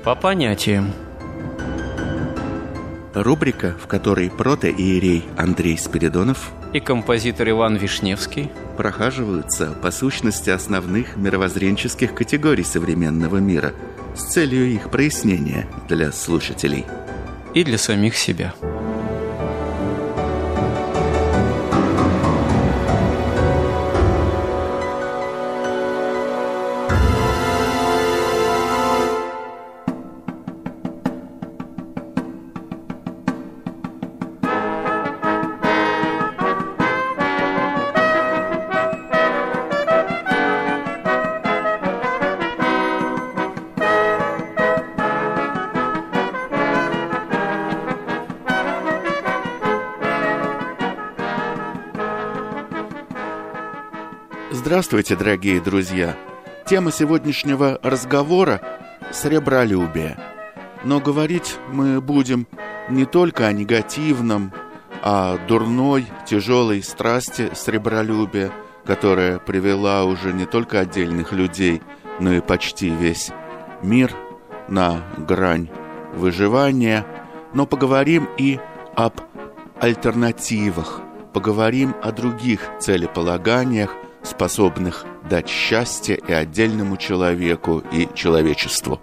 По понятиям. Рубрика, в которой протоиерей Андрей Спиридонов и композитор Иван Вишневский прохаживаются по сущности основных мировоззренческих категорий современного мира с целью их прояснения для слушателей. И для самих себя. Здравствуйте, дорогие друзья! Тема сегодняшнего разговора – сребролюбие. Но говорить мы будем не только о негативном, о дурной, тяжелой страсти сребролюбия, которая привела уже не только отдельных людей, но и почти весь мир на грань выживания. Но поговорим и об альтернативах, поговорим о других целеполаганиях, способных дать счастье и отдельному человеку, и человечеству.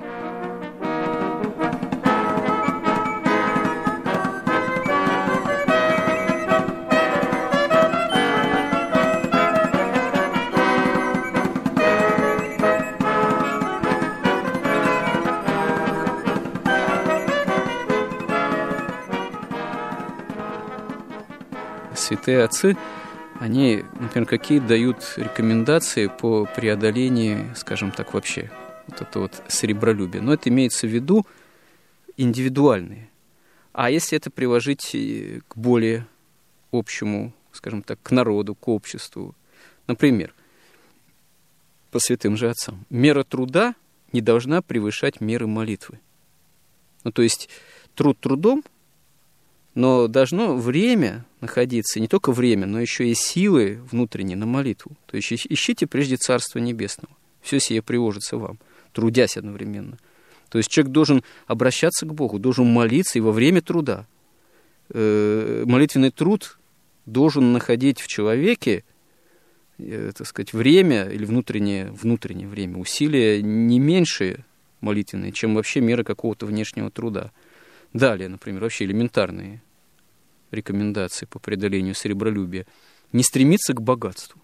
Святые отцы, они, например, какие дают рекомендации по преодолению, скажем так, вообще вот это вот сребролюбие. Но это имеется в виду индивидуальные. А если это приложить к более общему, скажем так, к народу, к обществу, например, по святым же отцам, мера труда не должна превышать меры молитвы. Ну, то есть труд трудом, но должно время находиться, не только время, но еще и силы внутренние на молитву. То есть ищите прежде Царства Небесного. Все сие приложится вам, трудясь одновременно. То есть человек должен обращаться к Богу, должен молиться и во время труда. Молитвенный труд должен находить в человеке, так сказать, время или внутреннее время, усилия не меньшие молитвенные, чем вообще мера какого-то внешнего труда. Далее, например, вообще элементарные рекомендации по преодолению сребролюбия. Не стремиться к богатству.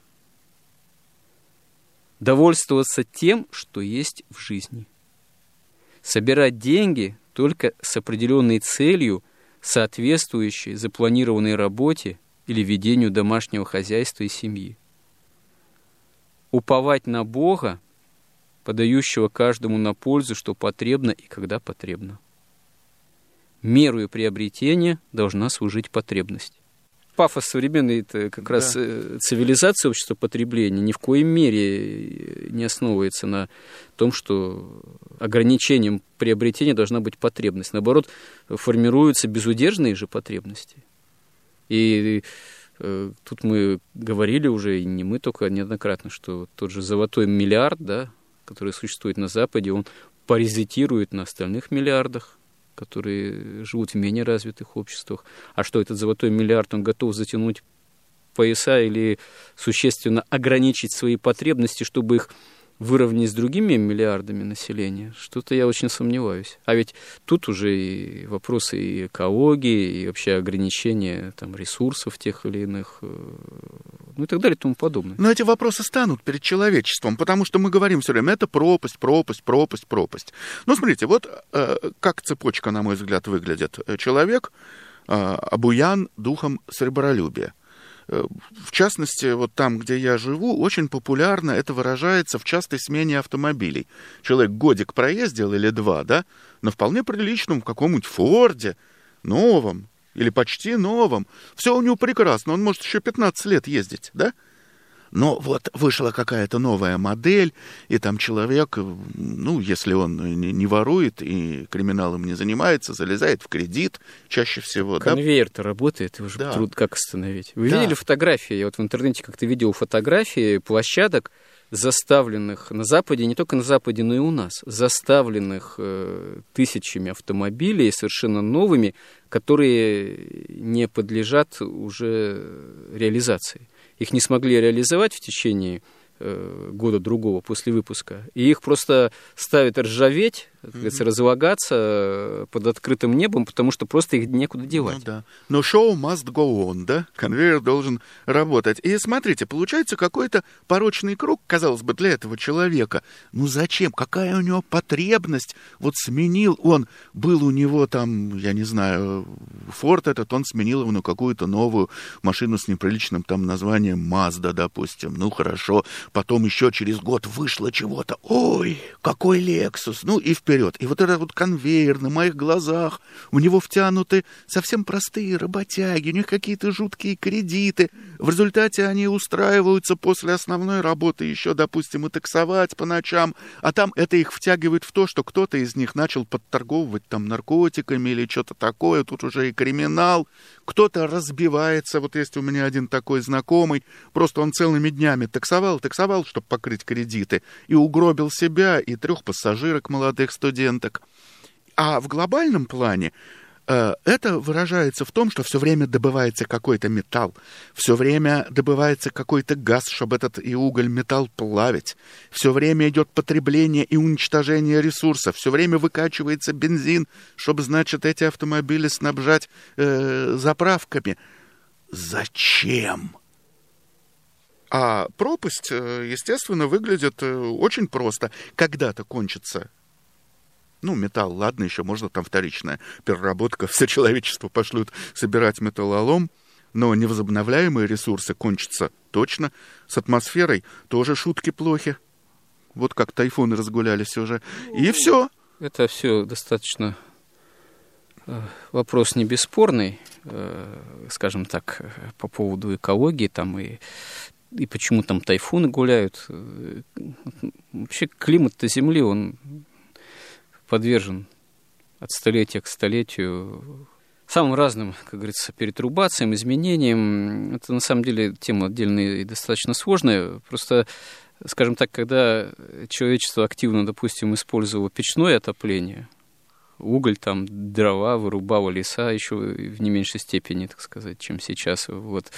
Довольствоваться тем, что есть в жизни. Собирать деньги только с определенной целью, соответствующей запланированной работе или ведению домашнего хозяйства и семьи. Уповать на Бога, подающего каждому на пользу, что потребно и когда потребно. Мерою приобретения должна служить потребность. Пафос современной это как раз цивилизация общества потребления ни в коей мере не основывается на том, что ограничением приобретения должна быть потребность. Наоборот, формируются безудержные же потребности. И тут мы говорили уже, и не мы только, неоднократно, что тот же золотой миллиард, да, который существует на Западе, он паразитирует на остальных миллиардах, которые живут в менее развитых обществах. А что, этот золотой миллиард, он готов затянуть пояса или существенно ограничить свои потребности, чтобы их выровнять с другими миллиардами населения? Что-то я очень сомневаюсь. А ведь тут уже и вопросы и экологии, и вообще ограничения там, ресурсов тех или иных, ну и так далее и тому подобное. Но эти вопросы станут перед человечеством, потому что мы говорим все время, это пропасть. Ну, смотрите, вот как цепочка, на мой взгляд, выглядит. Человек обуян духом сребролюбия. В частности, вот там, где я живу, очень популярно это выражается в частой смене автомобилей. Человек годик проездил или два, да, на вполне приличном каком-нибудь Форде, новом или почти новом. Все у него прекрасно, он может еще 15 лет ездить, да? Но вот вышла какая-то новая модель, и там человек, ну, если он не ворует и криминалом не занимается, залезает в кредит чаще всего. Конвейер-то работает, его же труд как остановить. Вы видели фотографии? Я вот в интернете как-то видел фотографии площадок, заставленных на Западе, не только на Западе, но и у нас, заставленных тысячами автомобилей, совершенно новыми, которые не подлежат уже реализации. Их не смогли реализовать в течение года-другого после выпуска, и их просто ставят ржаветь, как говорится, разлагаться под открытым небом, потому что просто их некуда девать. Ну, да. Но show must go on, да? Конвейер должен работать. И смотрите, получается какой-то порочный круг, казалось бы, для этого человека. Ну зачем? Какая у него потребность? Вот сменил он, был у него там, я не знаю, Ford этот, он сменил его на какую-то новую машину с неприличным там названием Mazda, допустим. Ну хорошо. Потом еще через год вышло чего-то. Ой, какой Lexus. Ну и вперед. И вот этот вот конвейер на моих глазах, в него втянуты совсем простые работяги, у них какие-то жуткие кредиты. В результате они устраиваются после основной работы еще, допустим, и таксовать по ночам, а там это их втягивает в то, что кто-то из них начал подторговывать там наркотиками или что-то такое, тут уже и криминал. Кто-то разбивается, вот есть у меня один такой знакомый, просто он целыми днями таксовал, чтобы покрыть кредиты, и угробил себя и 3 пассажирок молодых студенток. А в глобальном плане это выражается в том, что все время добывается какой-то металл, все время добывается какой-то газ, чтобы этот и уголь, металл плавить, все время идет потребление и уничтожение ресурсов, все время выкачивается бензин, чтобы, значит, эти автомобили снабжать заправками. Зачем? А пропасть, естественно, выглядит очень просто. Когда-то кончится, ну, металл, ладно, еще можно там вторичная переработка, все человечество пошлют собирать металлолом, но невозобновляемые ресурсы кончатся точно. С атмосферой тоже шутки плохи. Вот как тайфуны разгулялись уже. И все. Это все достаточно вопрос не бесспорный, скажем так, по поводу экологии там и почему там тайфуны гуляют. Вообще климат-то Земли, он подвержен от столетия к столетию самым разным, как говорится, перетрубациям, изменениям. Это, на самом деле, тема отдельная и достаточно сложная. Просто, скажем так, когда человечество активно, допустим, использовало печное отопление, уголь, там, дрова, вырубало леса еще в не меньшей степени, так сказать, чем сейчас. Вот.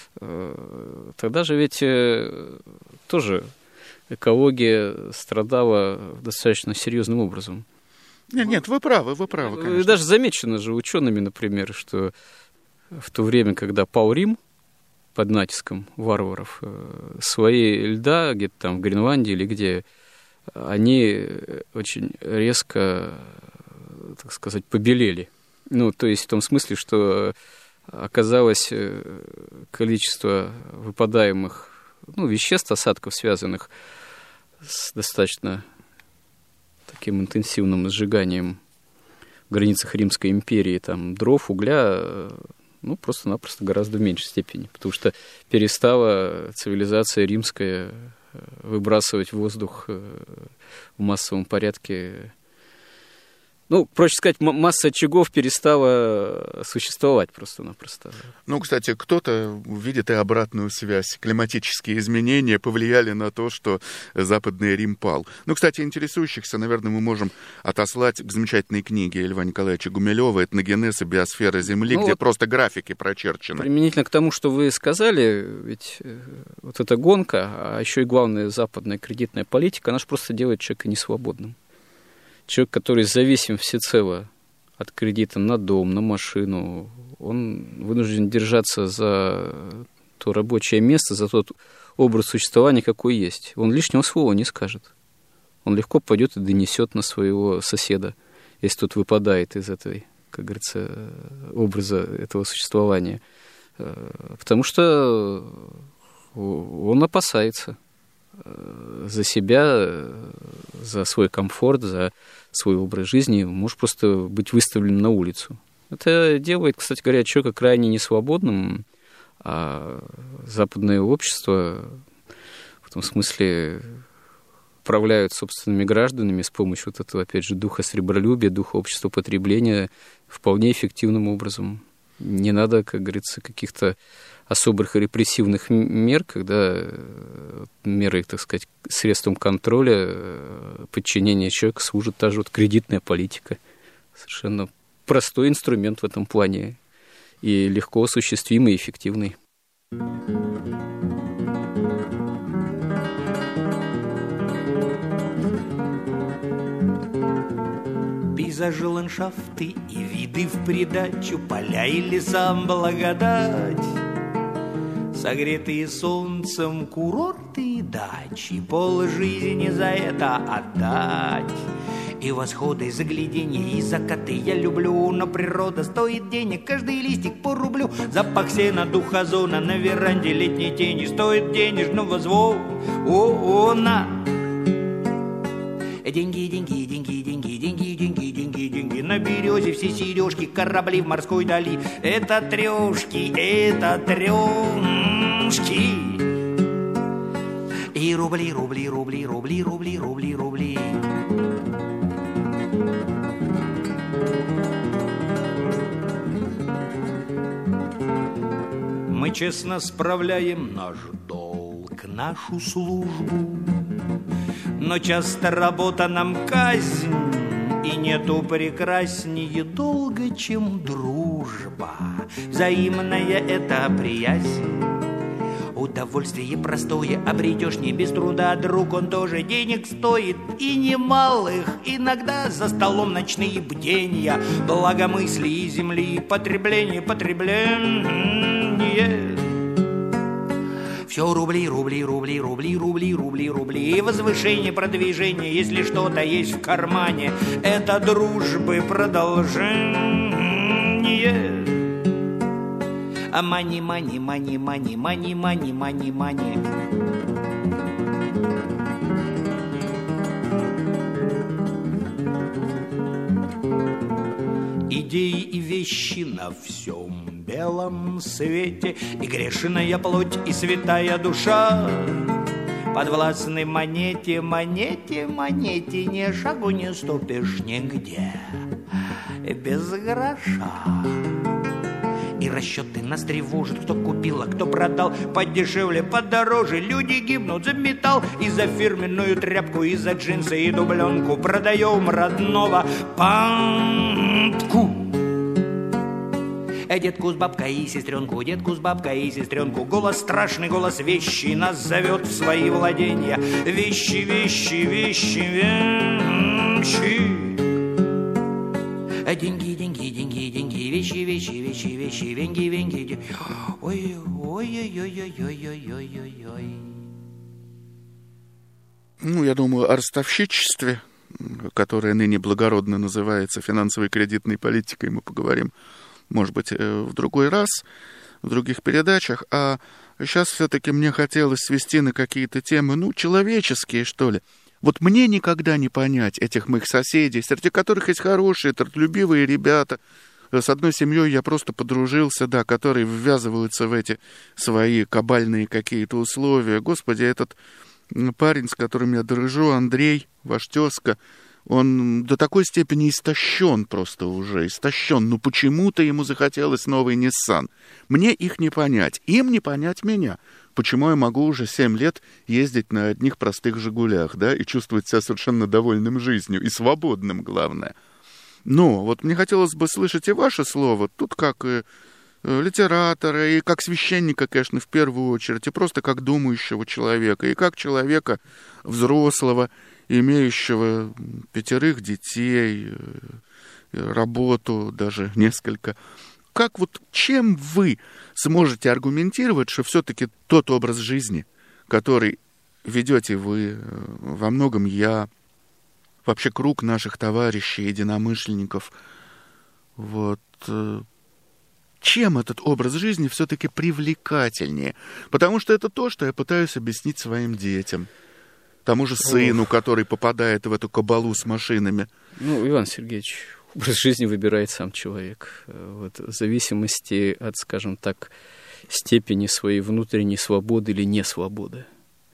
Тогда же ведь тоже экология страдала достаточно серьезным образом. Нет, вы правы, конечно. Даже замечено же учеными, например, что в то время, когда пал Рим под натиском варваров, слои льда где-то там в Гренландии или где, они очень резко, так сказать, побелели. Ну, то есть в том смысле, что оказалось количество выпадаемых, ну, веществ, осадков, связанных с достаточно таким интенсивным сжиганием в границах Римской империи, там, дров, угля, ну, просто-напросто гораздо в меньшей степени, потому что перестала цивилизация римская выбрасывать в воздух в массовом порядке. Ну, проще сказать, масса очагов перестала существовать просто-напросто. Ну, кстати, кто-то видит и обратную связь. Климатические изменения повлияли на то, что Западный Рим пал. Ну, кстати, интересующихся, наверное, мы можем отослать к замечательной книге Льва Николаевича Гумилева «Этногенез и биосфера Земли», где вот просто графики прочерчены. Применительно к тому, что вы сказали, ведь вот эта гонка, а еще и главная западная кредитная политика, она же просто делает человека несвободным. Человек, который зависим всецело от кредита на дом, на машину, он вынужден держаться за то рабочее место, за тот образ существования, какой есть. Он лишнего слова не скажет. Он легко пойдет и донесет на своего соседа, если тот выпадает из этой, как говорится, образа этого существования. Потому что он опасается за себя, за свой комфорт, за свой образ жизни, может просто быть выставлен на улицу. Это делает, кстати говоря, человека крайне несвободным, а западное общество в том смысле управляют собственными гражданами с помощью вот этого, опять же, духа сребролюбия, духа общества потребления вполне эффективным образом. Не надо, как говорится, каких-то особых репрессивных мер, когда меры, так сказать, средством контроля, подчинения человека служит та же вот кредитная политика. Совершенно простой инструмент в этом плане и легко осуществимый и эффективный. Пейзажи, ландшафты и виды в придачу, поля и лесам благодать, согретые солнцем курорты и дачи, пол жизни за это отдать. И восходы, загляденья, и закаты я люблю, но природа стоит денег, каждый листик по рублю. Запах сена, дух озона на веранде летней тени стоит денежного звона. Деньги, деньги, деньги, деньги, деньги, деньги, деньги, деньги. На березе все сережки, корабли в морской дали. Это трешки, это трешки. И рубли, рубли, рубли, рубли, рубли, рубли, рубли. Мы честно справляем наш долг, нашу службу, но часто работа нам казнь, и нету прекраснее долга, чем дружба. Взаимная это приязнь, удовольствие простое обретешь не без труда. Друг, он тоже денег стоит, и немалых. Иногда за столом ночные бдения, благомыслие земли, потребление, потребление. Все рубли, рубли, рубли, рубли, рубли, рубли, рубли. И возвышение, продвижение, если что-то есть в кармане, это дружбы продолжение. А мани, мани, мани, мани, мани, мани, мани, мани. Идеи и вещи на всем белом свете, и грешная плоть, и святая душа подвластны монете, монете, монете. Ни шагу не ступишь нигде без гроша. И расчеты нас тревожат, кто купил, а кто продал, подешевле, подороже. Люди гибнут за металл, и за фирменную тряпку, и за джинсы, и дубленку. Продаем родного пантку. Детку с бабкой и сестренку, детку с бабкой и сестренку. Голос страшный, голос вещи нас зовет в свои владения. Вещи, вещи, вещи, вещи. Деньги, деньги, деньги, деньги, вещи, вещи, вещи, вещи, венги, венги. Ой, ой, ой, ой, ой, ой, ой, ой, ой. Ну, я думаю, о ростовщичестве, которое ныне благородно называется финансовой кредитной политикой, мы поговорим, может быть, в другой раз, в других передачах. А сейчас все-таки мне хотелось свести на какие-то темы, ну, человеческие, что ли. Вот мне никогда не понять этих моих соседей, среди которых есть хорошие, трудолюбивые ребята. С одной семьей я просто подружился, да, которые ввязываются в эти свои кабальные какие-то условия. Господи, этот парень, с которым я дружу, Андрей, ваш тезка, он до такой степени истощен просто уже, истощен. Ну почему-то ему захотелось новый Nissan. Мне их не понять, им не понять меня. Почему я могу уже 7 лет ездить на одних простых «Жигулях», да, и чувствовать себя совершенно довольным жизнью, и свободным, главное. Но вот мне хотелось бы слышать и ваше слово, тут как и литератора, и как священника, конечно, в первую очередь, и просто как думающего человека, и как человека взрослого, имеющего 5 детей, работу даже несколько. Как вот, чем вы сможете аргументировать, что все-таки тот образ жизни, который ведете вы, во многом я, вообще круг наших товарищей, единомышленников, вот, чем этот образ жизни все-таки привлекательнее? Потому что это то, что я пытаюсь объяснить своим детям, тому же сыну, который попадает в эту кабалу с машинами. Ну, Иван Сергеевич, образ жизни выбирает сам человек. Вот, в зависимости от, скажем так, степени своей внутренней свободы или несвободы.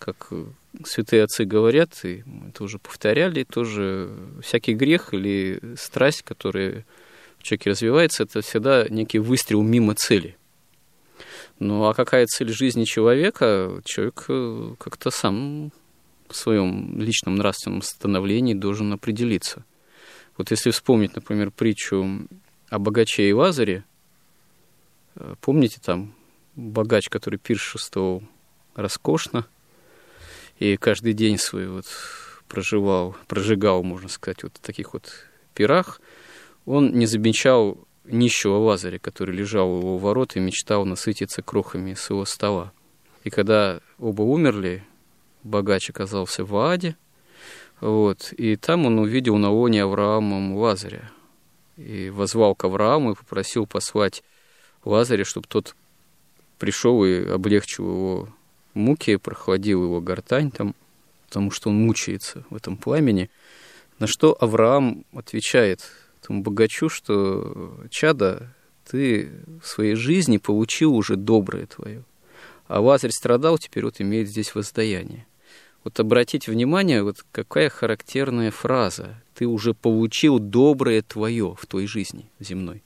как святые отцы говорят, и мы это уже повторяли, тоже всякий грех или страсть, которая в человеке развивается, это всегда некий выстрел мимо цели. Ну, а какая цель жизни человека? Человек как-то сам в своем личном нравственном становлении должен определиться. Вот если вспомнить, например, притчу о богаче и Лазаре, помните, там богач, который пиршествовал роскошно и каждый день свой вот прожигал, можно сказать, вот в таких вот пирах, он не замечал нищего Лазаря, который лежал у его ворот и мечтал насытиться крохами с его стола. И когда оба умерли, богач оказался в Ааде, вот, и там он увидел на лоне Авраамом Лазаря. И воззвал к Аврааму и попросил послать Лазаря, чтобы тот пришел и облегчил его муки, прохладил его гортань там, потому что он мучается в этом пламени. На что Авраам отвечает этому богачу, что «Чадо, ты в своей жизни получил уже доброе твое, а Лазарь страдал, теперь вот имеет здесь воздаяние». Вот обратите внимание, вот какая характерная фраза. Ты уже получил доброе твое в твоей жизни земной.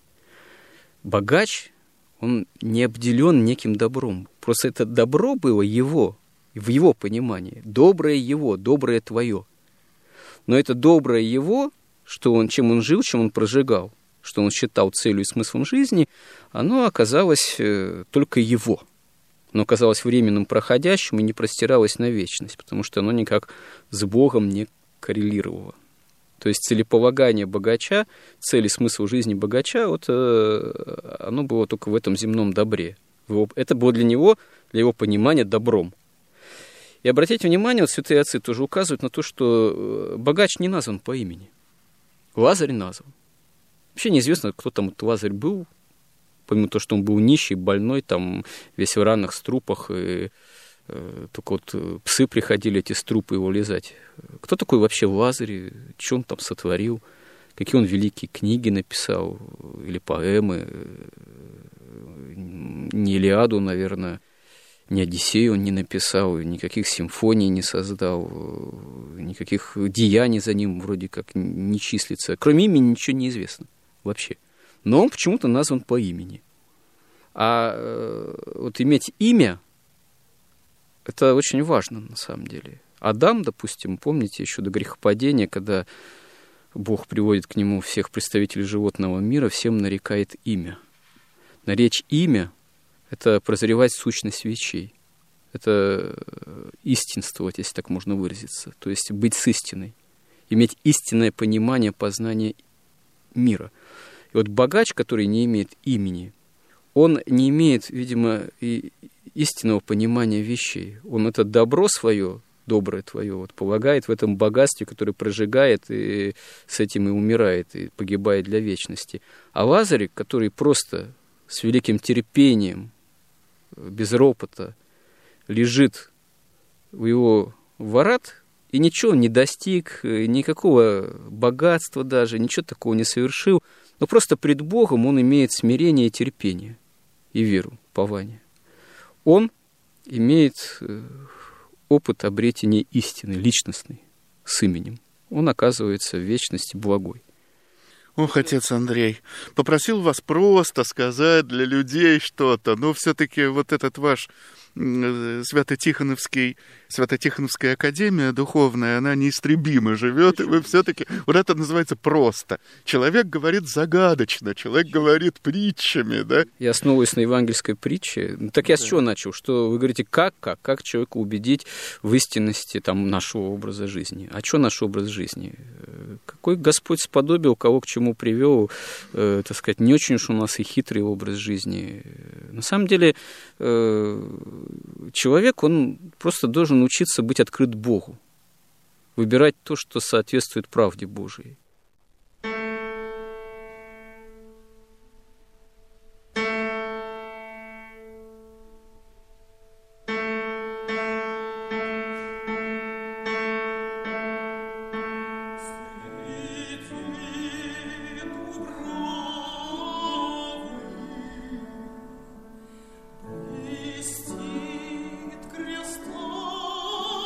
Богач, он не обделен неким добром. Просто это добро было его, в его понимании. Доброе его, доброе твое. Но это доброе его, чем он жил, чем он прожигал, что он считал целью и смыслом жизни, оно оказалось только его. Оно оказалось временным, проходящим и не простиралось на вечность, потому что оно никак с Богом не коррелировало. То есть целеполагание богача, цель и смысл жизни богача, вот, оно было только в этом земном добре. Это было для него, для его понимания, добром. И обратите внимание, вот святые отцы тоже указывают на то, что богач не назван по имени. Лазарь назван. Вообще неизвестно, кто там этот Лазарь был, помимо того, что он был нищий, больной, там весь в ранах, струпах, и только вот псы приходили эти струпы его лизать. Кто такой вообще Лазарь, что он там сотворил, какие он великие книги написал, или поэмы, не Илиаду, наверное, ни Одиссею он не написал, никаких симфоний не создал, никаких деяний за ним вроде как не числится. Кроме имени ничего не известно вообще. Но он почему-то назван по имени. А вот иметь имя, это очень важно на самом деле. Адам, допустим, помните, еще до грехопадения, когда Бог приводит к нему всех представителей животного мира, всем нарекает имя. Наречь имя — это прозревать сущность вещей. Это истинствовать, если так можно выразиться. То есть быть с истиной. Иметь истинное понимание, познание мира. И вот богач, который не имеет имени, он не имеет, видимо, и истинного понимания вещей. Он это добро свое, доброе твое, вот, полагает в этом богатстве, которое прожигает, и с этим и умирает, и погибает для вечности. А Лазарь, который просто с великим терпением, без ропота, лежит у его ворот, и ничего не достиг, никакого богатства даже, ничего такого не совершил, но просто пред Богом он имеет смирение и терпение, и веру, упование. Он имеет опыт обретения истины, личностной, с именем. Он оказывается в вечности благой. Ох, отец Андрей, попросил вас просто сказать для людей что-то, но все-таки вот этот ваш Свято-Тихоновская академия духовная, она неистребимо живет, и вы все-таки, вот это называется просто. Человек говорит загадочно, человек говорит притчами, да? Я основываюсь на евангельской притче. Так я с чего начал? Что вы говорите, как человека убедить в истинности там, нашего образа жизни? А что наш образ жизни? Какой Господь сподобил, кого к чему привел, так сказать, не очень уж у нас и хитрый образ жизни. На самом деле, человек, он просто должен учиться быть открыт Богу, выбирать то, что соответствует правде Божией. Истинит креста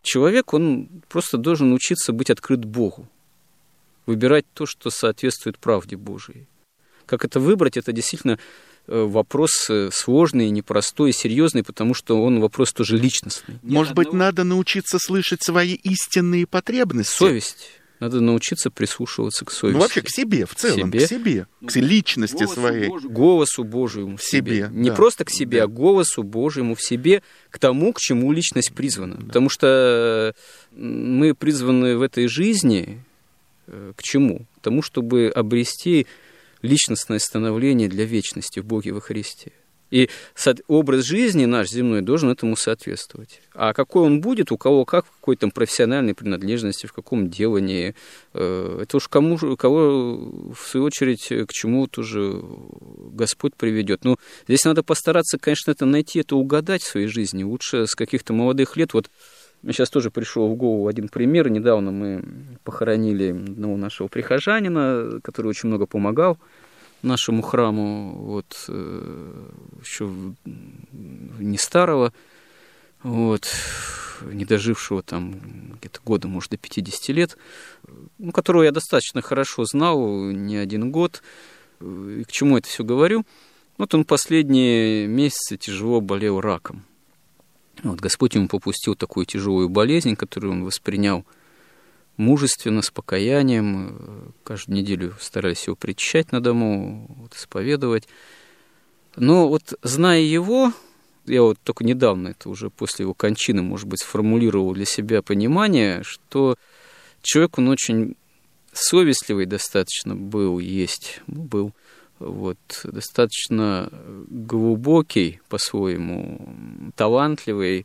человек, он просто должен учиться быть открыт Богу, выбирать то, что соответствует правде Божией. Как это выбрать, это действительно вопрос сложный, непростой, серьезный, потому что он вопрос тоже личностный. Может быть, надо научиться слышать свои истинные потребности? Совесть. Надо научиться прислушиваться к совести. Ну, вообще к себе, в целом, к себе, к личности своей. Голосу Божьему в себе. Не просто к себе, а голосу Божьему в себе, к тому, к чему личность призвана. Потому что мы призваны в этой жизни к чему? К тому, чтобы обрести личностное становление для вечности в Боге во Христе. И образ жизни наш земной должен этому соответствовать. А какой он будет, у кого как, в какой там профессиональной принадлежности, в каком делании, это уж кого, в свою очередь, к чему тоже Господь приведет. Ну, здесь надо постараться, конечно, это найти, это угадать в своей жизни. Лучше с каких-то молодых лет. Вот мне сейчас тоже пришел в голову один пример. Недавно мы похоронили одного нашего прихожанина, который очень много помогал нашему храму, вот, еще не старого, вот, не дожившего там где-то года, может, до 50 лет, ну, которого я достаточно хорошо знал, не один год. И к чему это все говорю? Вот он последние месяцы тяжело болел раком. Вот, Господь ему попустил такую тяжелую болезнь, которую он воспринял мужественно, с покаянием. Каждую неделю старались его причащать на дому, вот, исповедовать. Но вот, зная его, я вот только недавно, это уже после его кончины, может быть, сформулировал для себя понимание, что человек, он очень совестливый достаточно был, вот, достаточно глубокий по-своему, талантливый,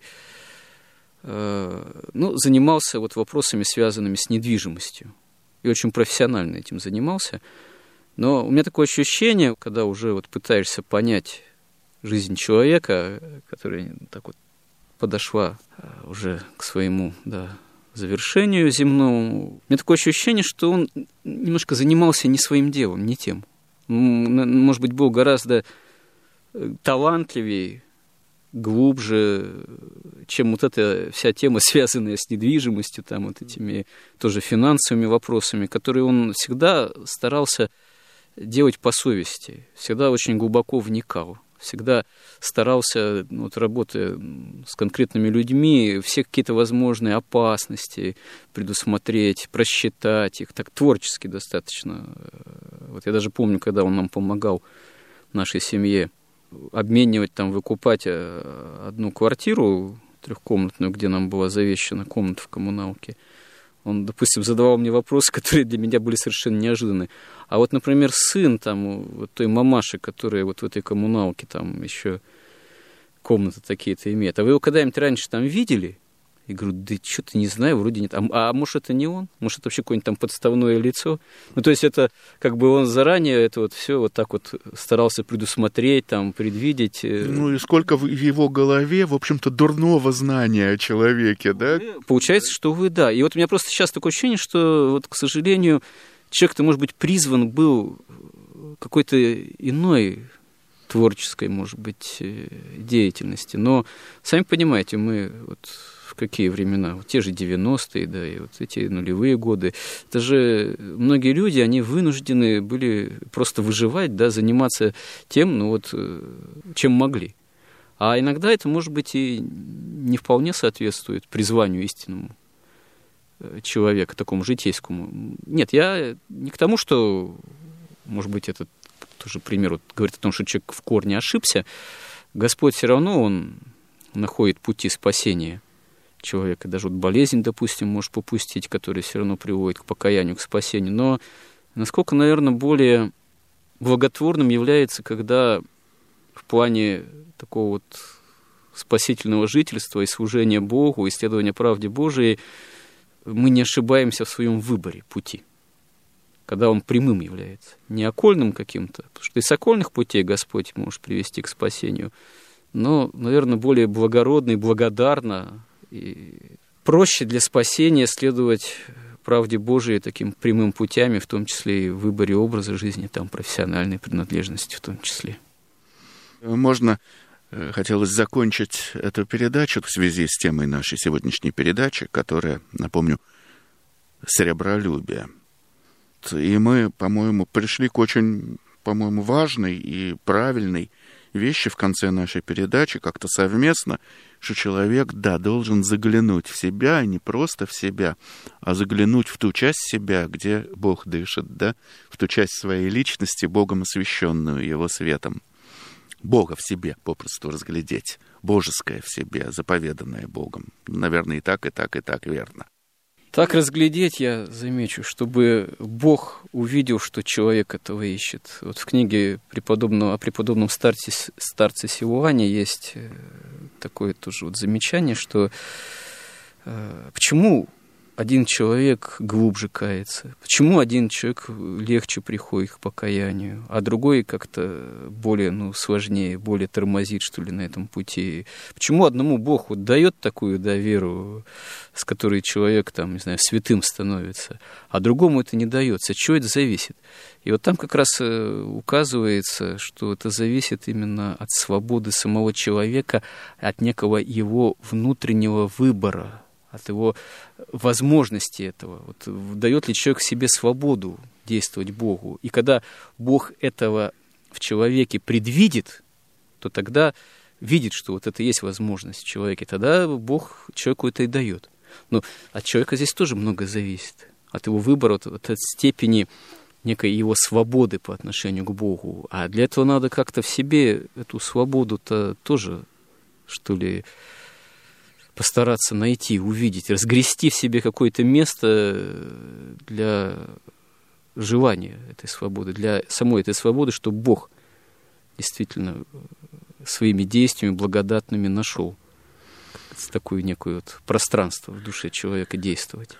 занимался вот вопросами, связанными с недвижимостью. И очень профессионально этим занимался. Но у меня такое ощущение, когда уже вот пытаешься понять жизнь человека, которая так вот подошла уже к своему, завершению земному, у меня такое ощущение, что он немножко занимался не своим делом, не тем. Может быть, был гораздо талантливее, глубже, чем вот эта вся тема, связанная с недвижимостью, там вот этими тоже финансовыми вопросами, которые он всегда старался делать по совести, всегда очень глубоко вникал, всегда старался, вот, работая с конкретными людьми, все какие-то возможные опасности предусмотреть, просчитать их, так творчески достаточно. Вот я даже помню, когда он нам помогал, нашей семье, обменивать, там, выкупать одну квартиру трехкомнатную, где нам была завещана комната в коммуналке. Он, допустим, задавал мне вопросы, которые для меня были совершенно неожиданны. А вот, например, сын там, вот той мамаши, которая вот в этой коммуналке там еще комнаты такие-то имеет. А вы его когда-нибудь раньше там видели? Я говорю, да что-то не знаю, вроде нет. А может, это не он? Может, это вообще какое-нибудь там подставное лицо? Ну, то есть, это как бы он заранее это вот все вот так вот старался предусмотреть, там, предвидеть. Ну, и сколько в его голове, в общем-то, дурного знания о человеке, да? Получается, что вы, да. И вот у меня просто сейчас такое ощущение, что, вот, к сожалению, человек-то, может быть, призван был какой-то иной творческой, может быть, деятельности. Но, сами понимаете, мы вот в какие времена? Вот те же 90-е, да, и вот эти нулевые годы. Это же многие люди, они вынуждены были просто выживать, да, заниматься тем, ну вот, чем могли. А иногда это, может быть, и не вполне соответствует призванию истинному человека, такому житейскому. Нет, я не к тому, что, может быть, этот тоже пример вот говорит о том, что человек в корне ошибся. Господь все равно, он находит пути спасения человека. Даже вот болезнь, допустим, может попустить, которая все равно приводит к покаянию, к спасению. Но насколько, наверное, более благотворным является, когда в плане такого вот спасительного жительства и служения Богу, исследования правде Божией, мы не ошибаемся в своем выборе пути, когда он прямым является, не окольным каким-то, потому что из окольных путей Господь может привести к спасению, но, наверное, более благородно и благодарно и проще для спасения следовать правде Божией таким прямым путями, в том числе и в выборе образа жизни, там, профессиональной принадлежности в том числе. Можно хотелось закончить эту передачу в связи с темой нашей сегодняшней передачи, которая, напомню, «Сребролюбие». И мы, по-моему, пришли к очень, важной и правильной вещи в конце нашей передачи, как-то совместно, что человек, да, должен заглянуть в себя, и не просто в себя, а заглянуть в ту часть себя, где Бог дышит, да, в ту часть своей личности, Богом освященную Его светом. Бога в себе попросту разглядеть, божеское в себе, заповеданное Богом. Наверное, и так верно. Так разглядеть, я замечу, чтобы Бог увидел, что человек этого ищет. Вот в книге о преподобном старце Силуане есть такое тоже вот замечание, что почему один человек глубже кается, почему один человек легче приходит к покаянию, а другой как-то более, сложнее, более тормозит, что ли, на этом пути. Почему одному Бог вот дает такую, веру, с которой человек, святым становится, а другому это не дается? От чего это зависит? И вот там как раз указывается, что это зависит именно от свободы самого человека, от некого его внутреннего выбора, от его возможности этого. Вот, дает ли человек себе свободу действовать Богу? И когда Бог этого в человеке предвидит, то тогда видит, что вот это есть возможность в человеке, тогда Бог человеку это и дает. Но от человека здесь тоже много зависит. От его выбора, от степени некой его свободы по отношению к Богу. А для этого надо как-то в себе эту свободу-то тоже, что ли, постараться найти, увидеть, разгрести в себе какое-то место для желания этой свободы, для самой этой свободы, чтобы Бог действительно своими действиями благодатными нашел такое некое вот пространство в душе человека действовать.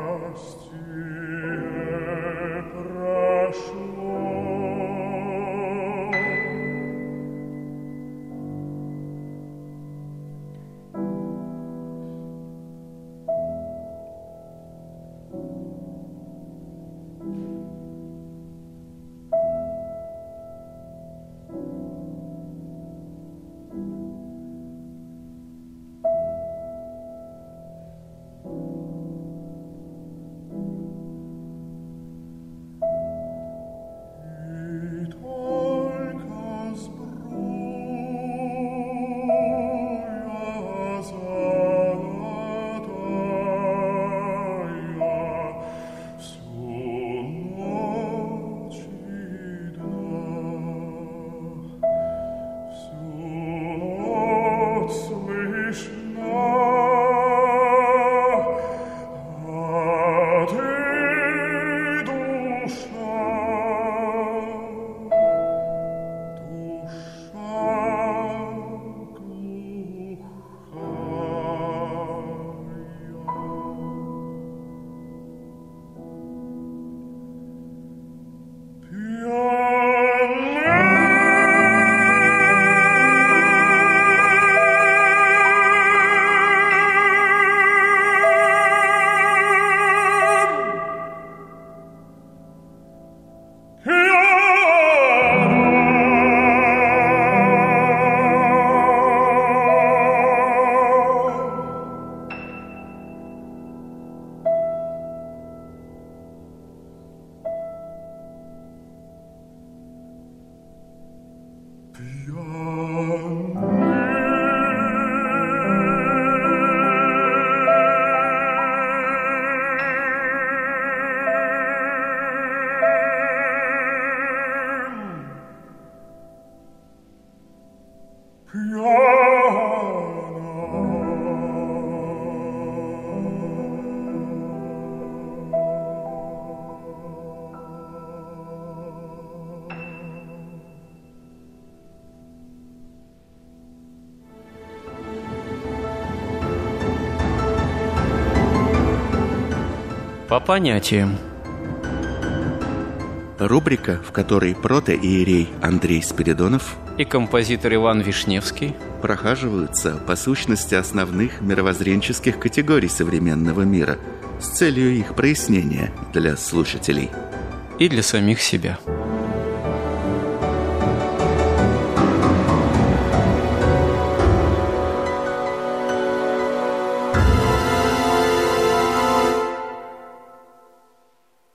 Счастье прошло. По понятиям. Рубрика, в которой протоиерей Андрей Спиридонов И композитор Иван Вишневский прохаживаются по сущности основных мировоззренческих категорий современного мира с целью их прояснения для слушателей и для самих себя.